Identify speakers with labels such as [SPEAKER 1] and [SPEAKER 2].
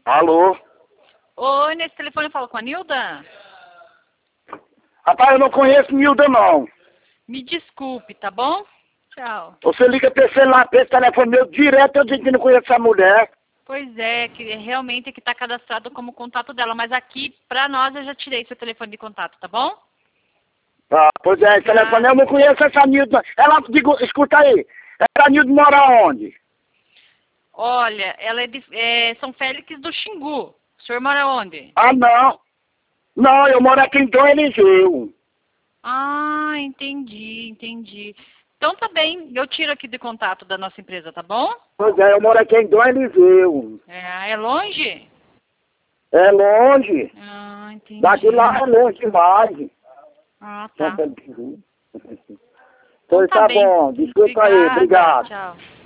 [SPEAKER 1] Alô?
[SPEAKER 2] Oi, nesse telefone eu falo com a Nilda?
[SPEAKER 1] Rapaz, eu não conheço Nilda, não.
[SPEAKER 2] Me desculpe, tá bom? Tchau.
[SPEAKER 1] Você liga pra esse celular, pra esse telefone meu direto, eu digo que não conheço essa mulher.
[SPEAKER 2] Pois é, que realmente que tá cadastrado como contato dela, mas aqui, pra nós, eu já tirei seu telefone de contato, tá bom?
[SPEAKER 1] Ah, pois é, esse telefone eu não conheço essa Nilda. Ela, digo, escuta aí, essa Nilda mora onde?
[SPEAKER 2] Olha, ela é de São Félix do Xingu. O senhor mora onde?
[SPEAKER 1] Ah, não. Não, eu moro aqui em Dom Eliseu.
[SPEAKER 2] Ah, entendi. Então tá bem, eu tiro aqui de contato da nossa empresa, tá bom?
[SPEAKER 1] Pois é, eu moro aqui em Dom Eliseu.
[SPEAKER 2] É longe?
[SPEAKER 1] É longe.
[SPEAKER 2] Ah, entendi.
[SPEAKER 1] Daqui lá é longe demais.
[SPEAKER 2] Ah, tá.
[SPEAKER 1] Pois
[SPEAKER 2] Então
[SPEAKER 1] tá
[SPEAKER 2] bem.
[SPEAKER 1] bom, desculpa aí, obrigado.
[SPEAKER 2] Tchau.